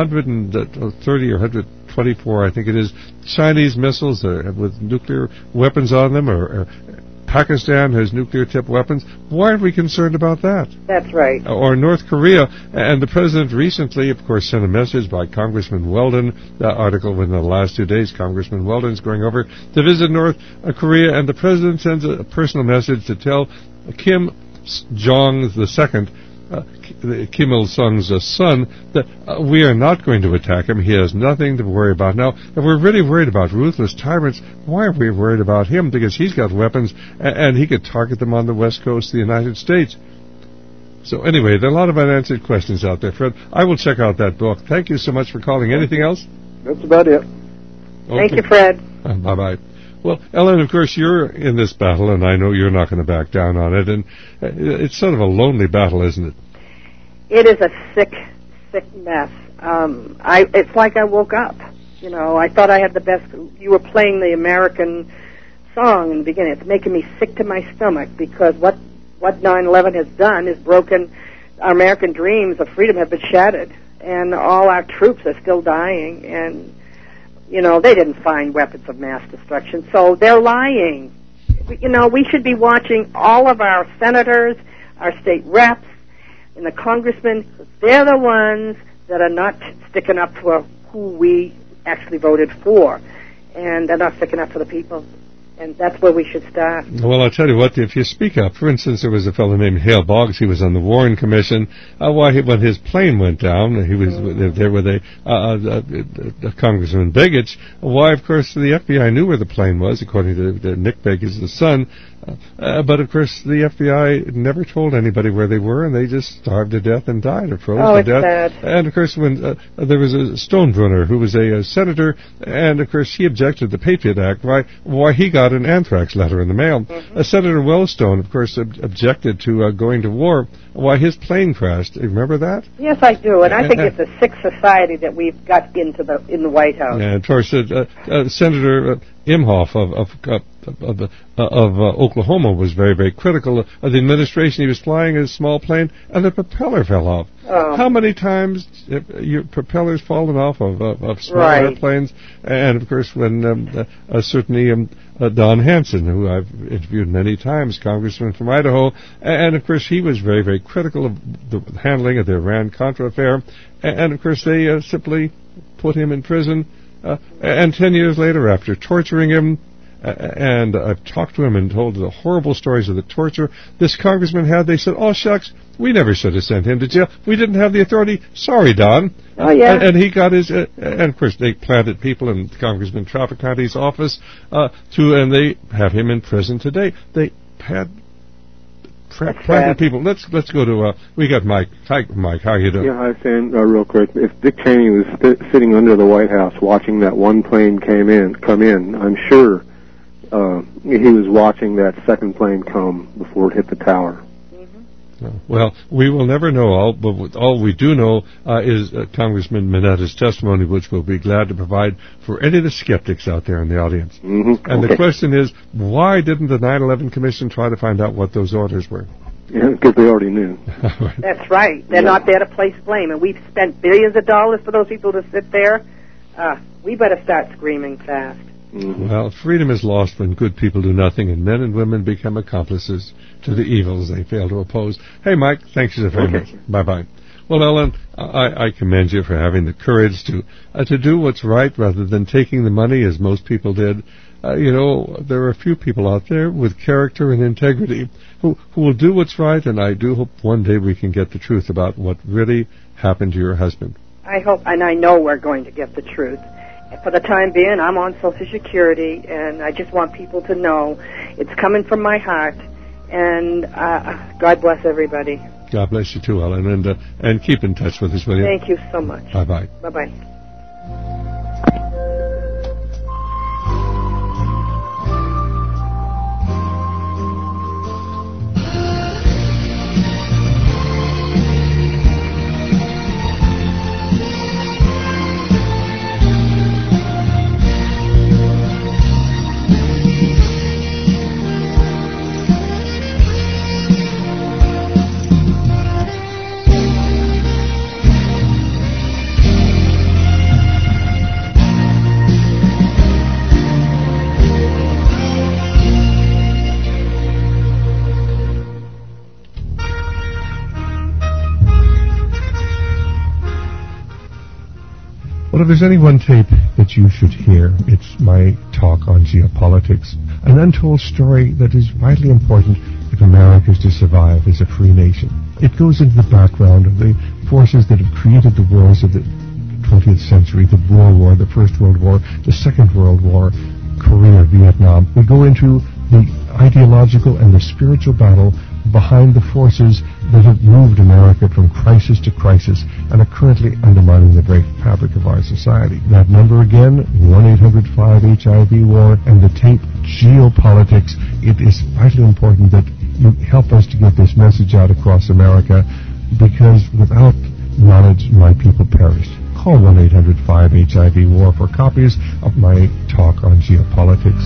130 or 124, I think it is, Chinese missiles with nuclear weapons on them, or Pakistan has nuclear-tipped weapons. Why aren't we concerned about that? That's right. Or North Korea. And the president recently, of course, sent a message by Congressman Weldon. That article within the last 2 days, Congressman Weldon's going over to visit North Korea, and the president sends a personal message to tell Kim Jong II, Kim Il-sung's son, that we are not going to attack him. He has nothing to worry about. Now, if we're really worried about ruthless tyrants, why are we worried about him? Because he's got weapons, and he could target them on the west coast of the United States. So anyway, there are a lot of unanswered questions out there, Fred. I will check out that book. Thank you so much for calling. Anything else? That's about it. Okay. Thank you, Fred. Bye-bye. Well, Ellen, of course, you're in this battle, and I know you're not going to back down on it, and it's sort of a lonely battle, isn't it? It is a sick mess. It's like I woke up. You know, I thought I had the best. You were playing the American song in the beginning. It's making me sick to my stomach, because what 9/11 has done is broken our American dreams of freedom have been shattered, and all our troops are still dying, and you know, they didn't find weapons of mass destruction, so they're lying. You know, we should be watching all of our senators, our state reps, and the congressmen. They're the ones that are not sticking up for who we actually voted for, and they're not sticking up for the people. And that's where we should start. Well, I'll tell you what, if you speak up, for instance, there was a fellow named Hale Boggs. He was on the Warren Commission. When his plane went down, he was there with a Congressman Begich. Why, of course, the FBI knew where the plane was, according to Nick Begich, the son. But, of course, the FBI never told anybody where they were, and they just starved to death and died or froze to death. Sad. And, of course, when there was a Stonebrunner who was a senator, and, of course, he objected to the Patriot Act. Why he got an anthrax letter in the mail. Mm-hmm. Senator Wellstone, of course, objected to going to war. Why his plane crashed. You remember that? Yes, I do, and I think it's a sick society that we've got in the White House. And, of course, Senator Imhoff of Oklahoma was very, very critical of the administration. He was flying a small plane, and the propeller fell off. Oh. How many times your propellers fallen off of small airplanes? And, of course, when certainly Don Hanson, who I've interviewed many times, congressman from Idaho, and, of course, he was very, very critical of the handling of the Iran-Contra affair. And, of course, they simply put him in prison. And 10 years later, after torturing him, and I've talked to him and told the horrible stories of the torture this congressman had, they said, oh, shucks, we never should have sent him to jail. We didn't have the authority. Sorry, Don. Oh, yeah. And he got his, and of course, they planted people in Congressman Traficante's office, and they have him in prison today. They had planted people. Let's go to, we got Mike. Hi, Mike, how you doing? Yeah, hi, Stan, real quick. If Dick Cheney was sitting under the White House watching that one plane come in, I'm sure he was watching that second plane come before it hit the tower. Mm-hmm. Well, we will never know but all we do know is Congressman Minetta's testimony, which we'll be glad to provide for any of the skeptics out there in the audience. Mm-hmm. And the question is, why didn't the 9/11 Commission try to find out what those orders were? Yeah, because they already knew. That's right. They're not there to place blame, and we've spent billions of dollars for those people to sit there. We better start screaming fast. Mm-hmm. Well, freedom is lost when good people do nothing and men and women become accomplices to the evils they fail to oppose. Hey, Mike, thanks very much. Bye-bye. Well, Ellen, I commend you for having the courage to do what's right rather than taking the money as most people did. There are a few people out there with character and integrity who will do what's right, and I do hope one day we can get the truth about what really happened to your husband. I hope, and I know we're going to get the truth. For the time being, I'm on Social Security, and I just want people to know it's coming from my heart, and God bless everybody. God bless you too, Ellen, and keep in touch with us, will you? Thank you so much. Bye-bye. Bye-bye. Well, if there's any one tape that you should hear, it's my talk on geopolitics, an untold story that is vitally important if America is to survive as a free nation. It goes into the background of the forces that have created the wars of the 20th century, the Boer War, the First World War, the Second World War, Korea, Vietnam. We go into the ideological and the spiritual battle behind the forces that have moved America from crisis to crisis and are currently undermining the very fabric of our society. That number again, 1-800-5-HIV-WAR, and the tape Geopolitics. It is vitally important that you help us to get this message out across America, because without knowledge, my people perish. Call 1-800-5-HIV-WAR for copies of my talk on geopolitics.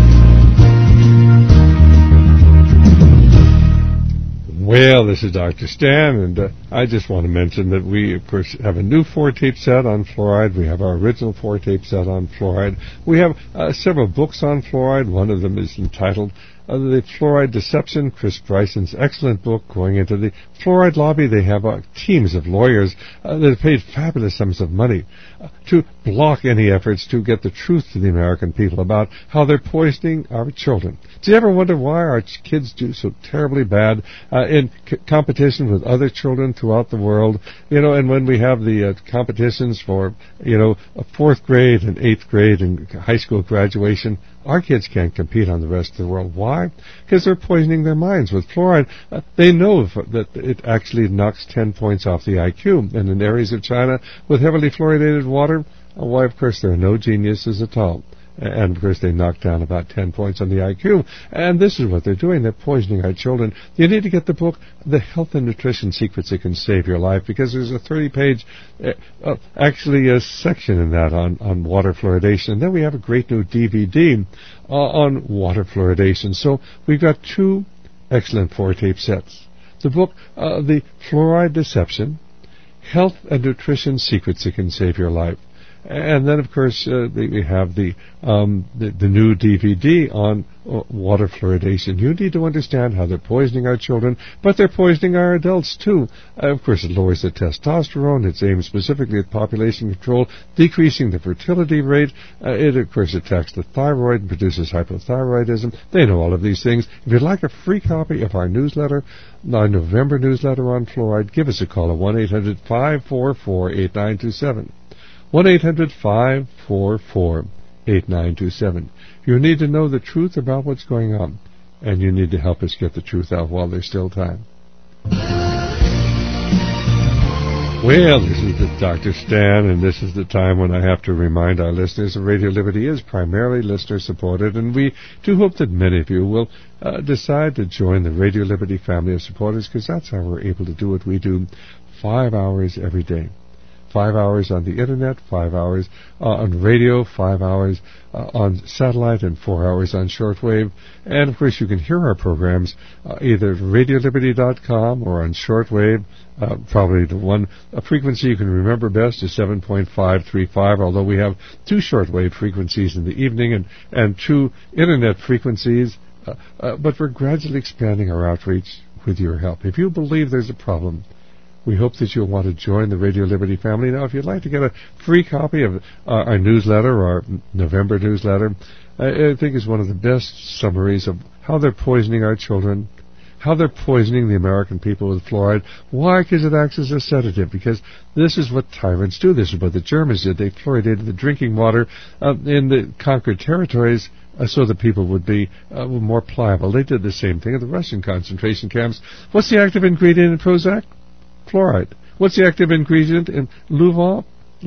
Well, this is Dr. Stan, and I just want to mention that we, of course, have a new 4-tape set on fluoride. We have our original 4-tape set on fluoride. We have several books on fluoride. One of them is entitled The Fluoride Deception, Chris Bryson's excellent book going into the fluoride lobby. They have teams of lawyers that have paid fabulous sums of money to block any efforts to get the truth to the American people about how they're poisoning our children. Do you ever wonder why our kids do so terribly bad in competition with other children throughout the world? And when we have the competitions for, a 4th grade and 8th grade and high school graduation, our kids can't compete on the rest of the world. Why? Because they're poisoning their minds with fluoride. They know that it actually knocks 10 points off the IQ. And in areas of China with heavily fluoridated water, why, of course, there are no geniuses at all. And, of course, they knock down about 10 points on the IQ. And this is what they're doing. They're poisoning our children. You need to get the book, The Health and Nutrition Secrets That Can Save Your Life, because there's a 30-page, actually a section in that on water fluoridation. And then we have a great new DVD on water fluoridation. So we've got 2 excellent 4-tape sets. The book, The Fluoride Deception, Health and Nutrition Secrets That Can Save Your Life. And then, of course, we have the new DVD on water fluoridation. You need to understand how they're poisoning our children, but they're poisoning our adults, too. Of course, it lowers the testosterone. It's aimed specifically at population control, decreasing the fertility rate. It, of course, attacks the thyroid and produces hypothyroidism. They know all of these things. If you'd like a free copy of our newsletter, our November newsletter on fluoride, give us a call at 1-800-544-8927. 1-800-544-8927. You need to know the truth about what's going on, and you need to help us get the truth out while there's still time. Well, this is Dr. Stan, and this is the time when I have to remind our listeners that Radio Liberty is primarily listener-supported, and we do hope that many of you will decide to join the Radio Liberty family of supporters, because that's how we're able to do what we do 5 hours every day. 5 hours on the Internet, 5 hours on radio, 5 hours on satellite, and 4 hours on shortwave. And, of course, you can hear our programs either at radioliberty.com or on shortwave. Probably the one frequency you can remember best is 7.535, although we have 2 shortwave frequencies in the evening and 2 Internet frequencies. But we're gradually expanding our outreach with your help. If you believe there's a problem, We hope that you'll want to join the Radio Liberty family. Now, if you'd like to get a free copy of our newsletter, our November newsletter, I think is one of the best summaries of how they're poisoning our children, how they're poisoning the American people with fluoride. Why? Because it acts as a sedative. Because this is what tyrants do. This is what the Germans did. They fluoridated the drinking water in the conquered territories so that people would be more pliable. They did the same thing at the Russian concentration camps. What's the active ingredient in Prozac? Fluoride. What's the active ingredient in Luvol?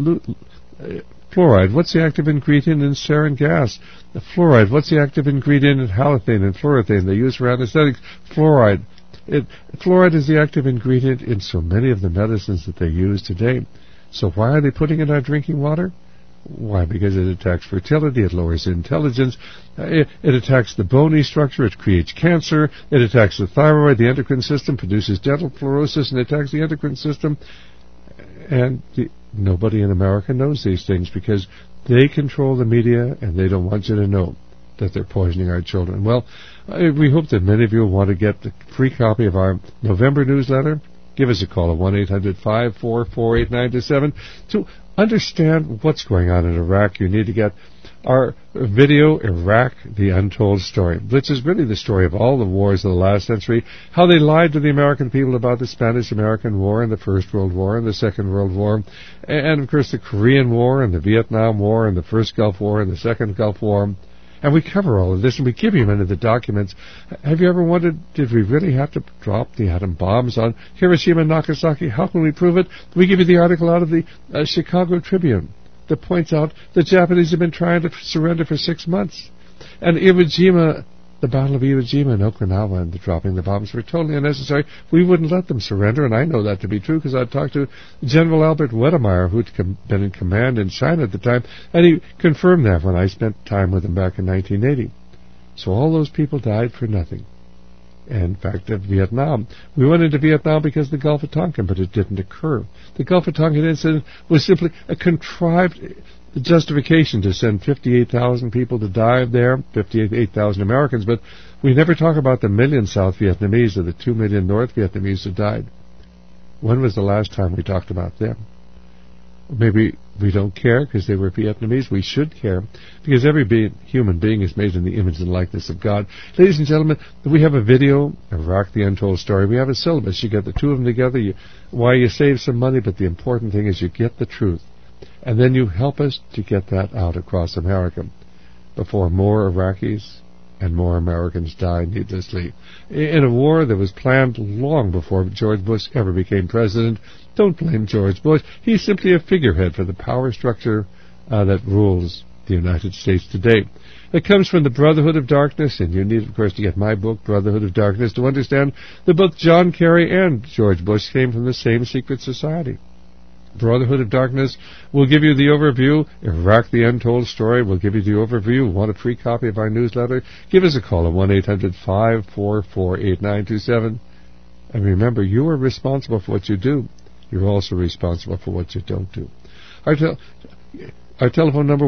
Fluoride. What's the active ingredient in sarin gas? The fluoride. What's the active ingredient in halothane and fluorothane they use for anesthetics? Fluoride. Fluoride is the active ingredient in so many of the medicines that they use today. So why are they putting it in our drinking water? Why? Because it attacks fertility, it lowers intelligence, it attacks the bony structure, it creates cancer, it attacks the thyroid, the endocrine system, produces dental fluorosis, and attacks the endocrine system. And nobody in America knows these things because they control the media and they don't want you to know that they're poisoning our children. Well, we hope that many of you will want to get the free copy of our November newsletter. Give us a call at 1-800-544-8927 to understand what's going on in Iraq. You need to get our video, Iraq, The Untold Story, which is really the story of all the wars of the last century, how they lied to the American people about the Spanish-American War and the First World War and the Second World War, and of course the Korean War and the Vietnam War and the First Gulf War and the Second Gulf War. And we cover all of this, and we give you many of the documents. Have you ever wondered, did we really have to drop the atom bombs on Hiroshima and Nagasaki? How can we prove it? We give you the article out of the Chicago Tribune that points out the Japanese have been trying to surrender for 6 months. And Iwo Jima, the Battle of Iwo Jima and Okinawa and the dropping the bombs were totally unnecessary. We wouldn't let them surrender, and I know that to be true because I talked to General Albert Wedemeyer, who'd been in command in China at the time, and he confirmed that when I spent time with him back in 1980. So all those people died for nothing. And in fact, of Vietnam, we went into Vietnam because of the Gulf of Tonkin, but it didn't occur. The Gulf of Tonkin incident was simply a contrived justification to send 58,000 people to die there, 58,000 Americans, but we never talk about the million South Vietnamese or the 2 million North Vietnamese who died. When was the last time we talked about them? Maybe we don't care because they were Vietnamese. We should care because every human being is made in the image and likeness of God. Ladies and gentlemen, we have a video, Iraq, The Untold Story. We have a syllabus. You get the two of them together. You save some money, but the important thing is you get the truth. And then you help us to get that out across America before more Iraqis and more Americans die needlessly in a war that was planned long before George Bush ever became president. Don't blame George Bush. He's simply a figurehead for the power structure that rules the United States today. It comes from the Brotherhood of Darkness, and you need, of course, to get my book, Brotherhood of Darkness, to understand that both John Kerry and George Bush came from the same secret society. Brotherhood of Darkness will give you the overview. Iraq, The Untold Story will give you the overview. Want a free copy of our newsletter? Give us a call at 1-800-544-8927. And remember, you are responsible for what you do. You're also responsible for what you don't do. Our telephone number,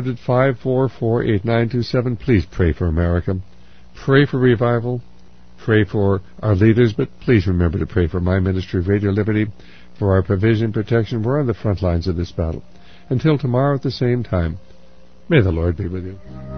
1-800-544-8927. Please pray for America. Pray for revival. Pray for our leaders, but please remember to pray for my ministry, Radio Liberty, for our provision, protection. We're on the front lines of this battle. Until tomorrow at the same time, may the Lord be with you.